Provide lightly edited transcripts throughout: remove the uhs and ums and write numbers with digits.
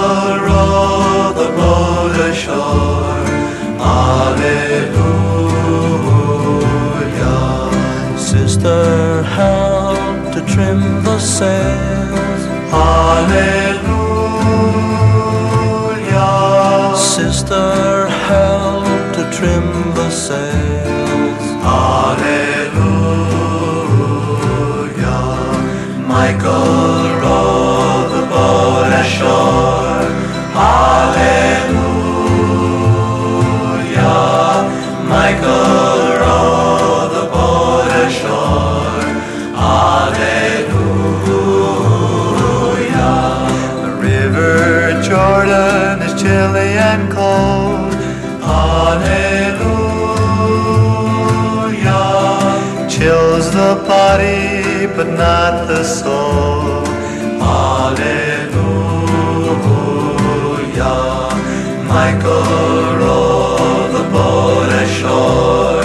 row the boat ashore. Hallelujah. Sister, help to trim the sails. Hallelujah. Sister, help to trim the sails. Hallelujah. Michael, row the boat ashore. Hallelujah. Michael, row the boat ashore. Hallelujah. The river Jordan is chilly and cold. Hallelujah. Chills the body but not the soul. Hallelujah. Michael, row the boat ashore.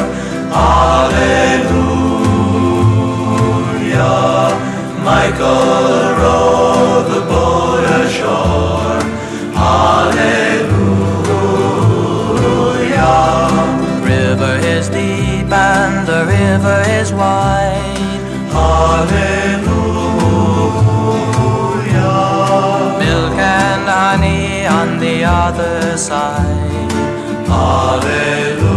Hallelujah. Michael, row the boat ashore. Hallelujah. River is deep and the river is wide. Hallelujah. Milk and honey on the other side. Hallelujah.